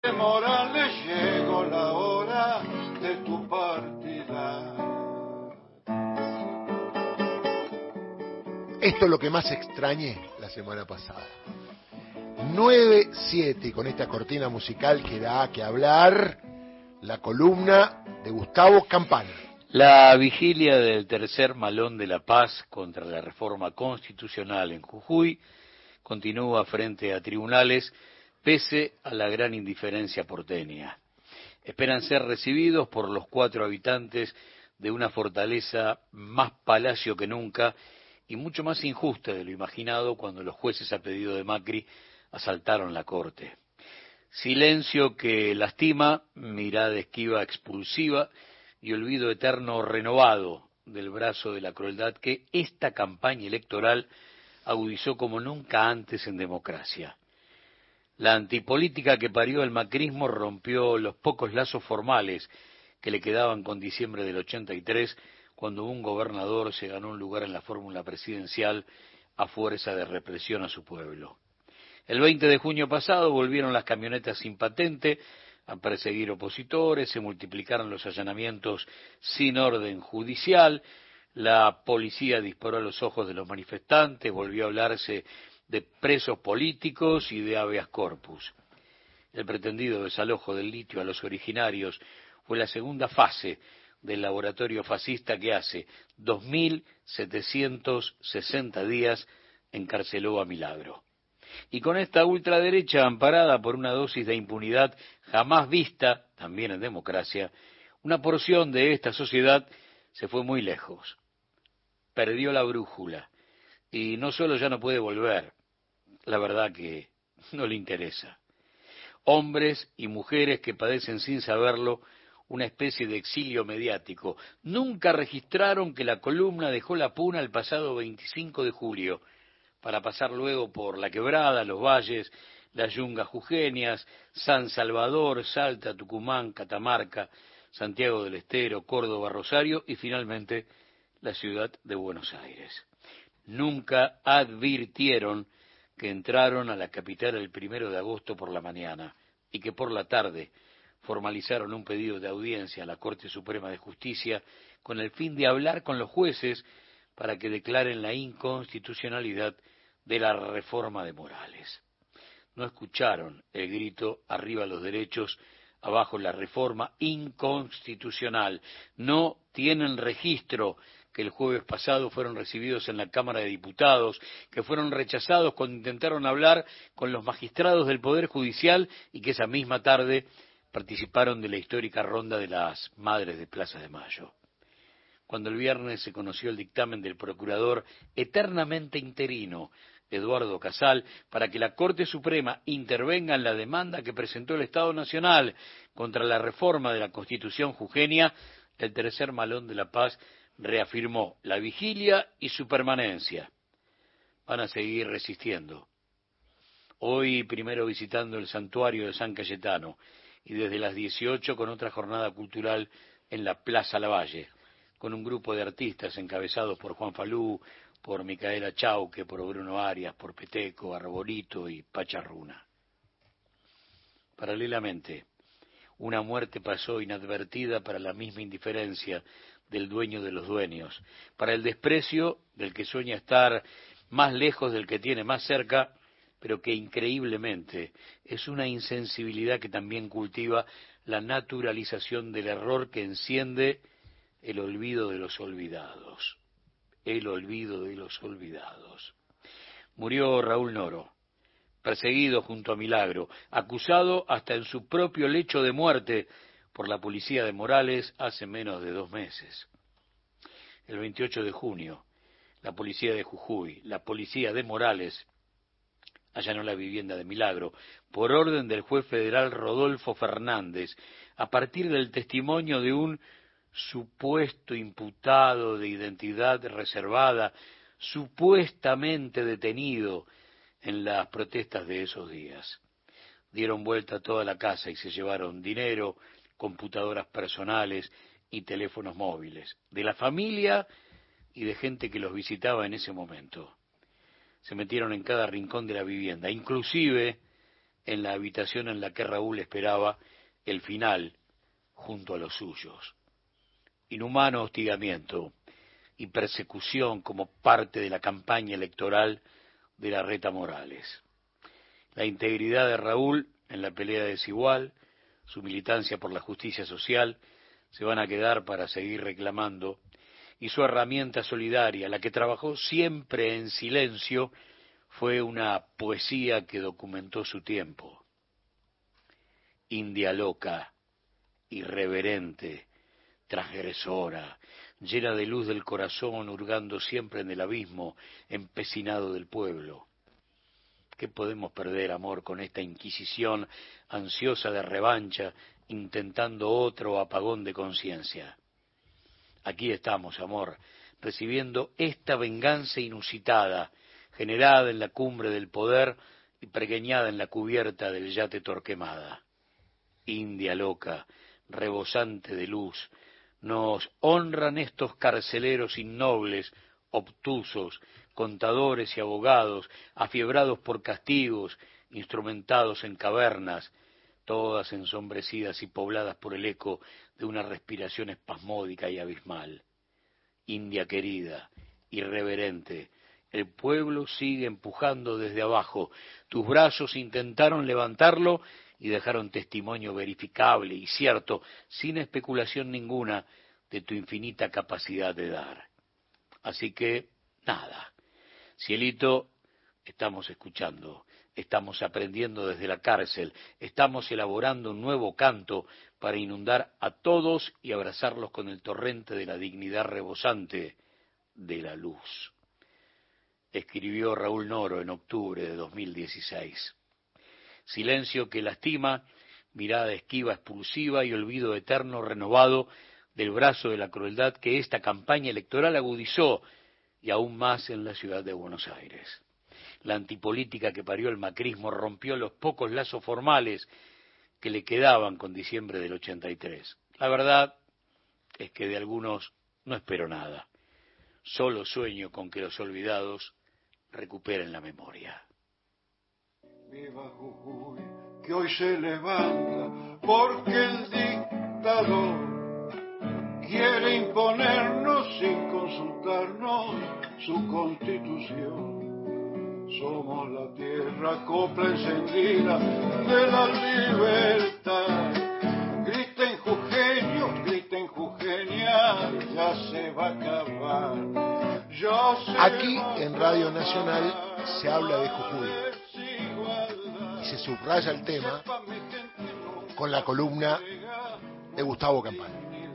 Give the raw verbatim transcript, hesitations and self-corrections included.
Morales, llegó la hora de tu partida. Esto es lo que más extrañé la semana pasada. nueve siete, con esta cortina musical que da que hablar, la columna de Gustavo Campana. La vigilia del tercer Malón de la Paz contra la reforma constitucional en Jujuy continúa frente a tribunales pese a la gran indiferencia porteña. Esperan ser recibidos por los cuatro habitantes de una fortaleza más palacio que nunca y mucho más injusta de lo imaginado cuando los jueces a pedido de Macri asaltaron la corte. Silencio que lastima, mirada esquiva expulsiva y olvido eterno renovado del brazo de la crueldad que esta campaña electoral agudizó como nunca antes en democracia. La antipolítica que parió el macrismo rompió los pocos lazos formales que le quedaban con diciembre del ochenta y tres, cuando un gobernador se ganó un lugar en la fórmula presidencial a fuerza de represión a su pueblo. El veinte de junio pasado volvieron las camionetas sin patente a perseguir opositores, se multiplicaron los allanamientos sin orden judicial, la policía disparó a los ojos de los manifestantes, volvió a hablarse de presos políticos y de habeas corpus. El pretendido desalojo del litio a los originarios fue la segunda fase del laboratorio fascista que hace dos mil setecientos sesenta días encarceló a Milagro. Y con esta ultraderecha amparada por una dosis de impunidad jamás vista, también en democracia, una porción de esta sociedad se fue muy lejos. Perdió la brújula y no solo ya no puede volver, la verdad que no le interesa. Hombres y mujeres que padecen sin saberlo una especie de exilio mediático. Nunca registraron que la columna dejó la Puna el pasado veinticinco de julio, para pasar luego por La Quebrada, Los Valles, las Yungas Jujeñas, San Salvador, Salta, Tucumán, Catamarca, Santiago del Estero, Córdoba, Rosario y finalmente la ciudad de Buenos Aires. Nunca advirtieron que entraron a la capital el primero de agosto por la mañana y que por la tarde formalizaron un pedido de audiencia a la Corte Suprema de Justicia con el fin de hablar con los jueces para que declaren la inconstitucionalidad de la reforma de Morales. No escucharon el grito arriba los derechos, abajo la reforma inconstitucional. No tienen registro que el jueves pasado fueron recibidos en la Cámara de Diputados, que fueron rechazados cuando intentaron hablar con los magistrados del Poder Judicial y que esa misma tarde participaron de la histórica ronda de las Madres de Plaza de Mayo. Cuando el viernes se conoció el dictamen del procurador eternamente interino, Eduardo Casal, para que la Corte Suprema intervenga en la demanda que presentó el Estado Nacional contra la reforma de la Constitución jujeña, el tercer Malón de la Paz reafirmó la vigilia y su permanencia. Van a seguir resistiendo. Hoy primero visitando el santuario de San Cayetano y desde las dieciocho con otra jornada cultural en la Plaza Lavalle, con un grupo de artistas encabezados por Juan Falú, por Micaela Chauque, por Bruno Arias, por Peteco, Arbolito y Pacharruna. Paralelamente, una muerte pasó inadvertida para la misma indiferencia del dueño de los dueños, para el desprecio del que sueña estar más lejos del que tiene más cerca, pero que increíblemente es una insensibilidad que también cultiva la naturalización del error que enciende el olvido de los olvidados, el olvido de los olvidados. Murió Raúl Noro, perseguido junto a Milagro, acusado hasta en su propio lecho de muerte por la policía de Morales hace menos de dos meses. El veintiocho de junio, la policía de Jujuy, la policía de Morales, allanó la vivienda de Milagro por orden del juez federal Rodolfo Fernández, a partir del testimonio de un supuesto imputado de identidad reservada, supuestamente detenido en las protestas de esos días. Dieron vuelta a toda la casa y se llevaron dinero, computadoras personales y teléfonos móviles, de la familia y de gente que los visitaba en ese momento. Se metieron en cada rincón de la vivienda, inclusive en la habitación en la que Raúl esperaba el final junto a los suyos. Inhumano hostigamiento y persecución como parte de la campaña electoral de Larreta Morales. La integridad de Raúl en la pelea desigual, su militancia por la justicia social, se van a quedar para seguir reclamando, y su herramienta solidaria, la que trabajó siempre en silencio, fue una poesía que documentó su tiempo. India loca, irreverente, transgresora, llena de luz del corazón, hurgando siempre en el abismo empecinado del pueblo. ¿Qué podemos perder, amor, con esta inquisición ansiosa de revancha, intentando otro apagón de conciencia? Aquí estamos, amor, recibiendo esta venganza inusitada, generada en la cumbre del poder y pregueñada en la cubierta del yate Torquemada. India loca, rebosante de luz, nos honran estos carceleros innobles, obtusos, contadores y abogados, afiebrados por castigos, instrumentados en cavernas, todas ensombrecidas y pobladas por el eco de una respiración espasmódica y abismal. India querida, irreverente, el pueblo sigue empujando desde abajo, tus brazos intentaron levantarlo y dejaron testimonio verificable y cierto, sin especulación ninguna, de tu infinita capacidad de dar. Así que, nada, cielito, estamos escuchando, estamos aprendiendo desde la cárcel, estamos elaborando un nuevo canto para inundar a todos y abrazarlos con el torrente de la dignidad rebosante de la luz. Escribió Raúl Noro en octubre de dos mil dieciséis. Silencio que lastima, mirada esquiva expulsiva y olvido eterno renovado del brazo de la crueldad que esta campaña electoral agudizó, y aún más en la ciudad de Buenos Aires. La antipolítica que parió el macrismo rompió los pocos lazos formales que le quedaban con diciembre del ochenta y tres. La verdad es que de algunos no espero nada. Solo sueño con que los olvidados recuperen la memoria. Viva Jujuy, que hoy se levanta, porque el dictador quiere imponernos sin consultarnos su constitución. Somos la tierra, copla encendida de la libertad. Griten jujeños, griten jujeña, ya se va a acabar. Ya se Aquí va a en Radio Nacional acabar. se habla de Jujuy y se subraya el tema con la columna de Gustavo Campana.